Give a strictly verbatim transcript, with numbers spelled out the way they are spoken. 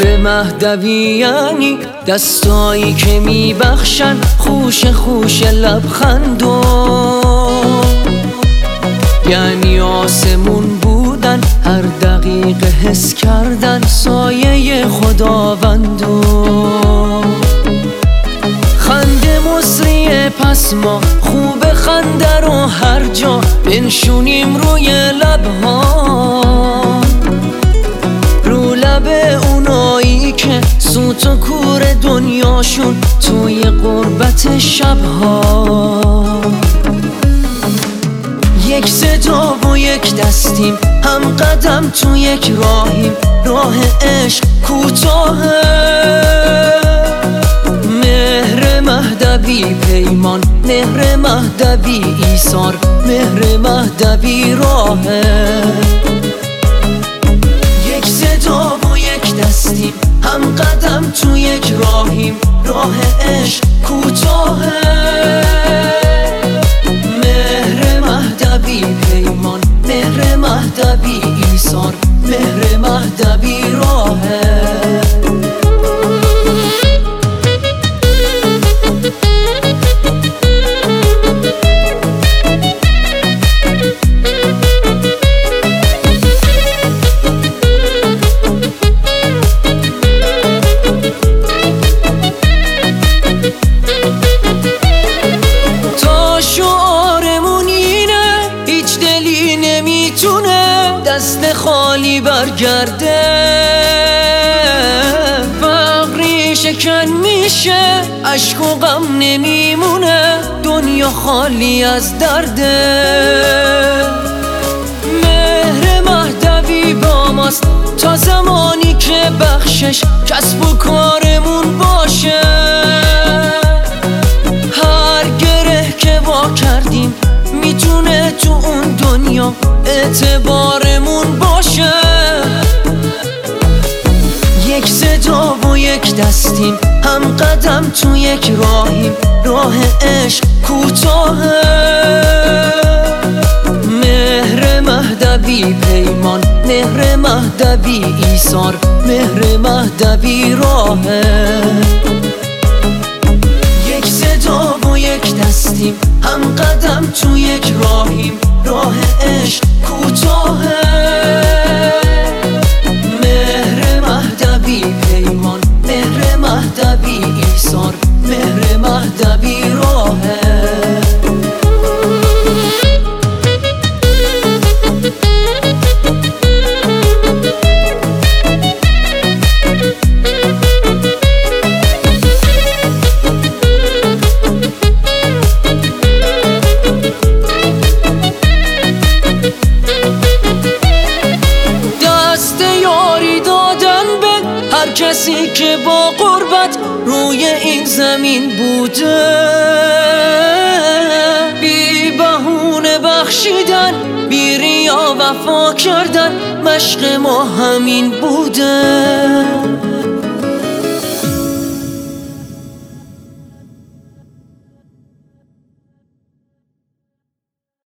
مهر مهدوی یعنی دستایی که میبخشن خوش خوش لبخندو، یعنی آسمون بودن هر دقیقه حس کردن سایه خداوندو. خنده مصریه پس ما خوب خنده رو هر جا بنشونیم روی لبها، رو لب اونایی که سوت و کور دنیاشون توی غربت شبها. یک صدا و یک دستیم هم قدم تو یک راهیم، راه عشق کوتاهه. مهر مهدوی پیمان، مهر مهدوی ایثار، مهر مهدوی راهه. یک صدا و یک دستیم هم قدم تو یک راهیم، راه عشق کوتاهه. مهر مهدوی پیمان، مهر مهدوی ایثار، مهر مهدوی راهه. دست خالی برگرده، فقری شکن میشه، عشق و غم نمیمونه، دنیا خالی از درده. مهر مهدوی با ماست تا زمانی که بخشش کسب و کارمون باشه. هر گره که وا کردیم میتونه تو اون دنیا اعتبارمون باشه. یک صدا و یک دستیم هم قدم تو یک راهیم، راه عشق کوتاهه. مهر مهدوی پیمان، مهر مهدوی ایثار، مهر مهدوی راهه. یک صدا و یک دستیم هم قدم تو یک راهیم، راه عشق کوتاهه. مهر مهدوی پیمان، مهر مهدوی ایثار، مهر مهدوی راهه. هر کسی که با غربت روی این زمین بوده، بی بهونه بخشیدن، بی ریا وفا کردن، مشق ما همین بوده.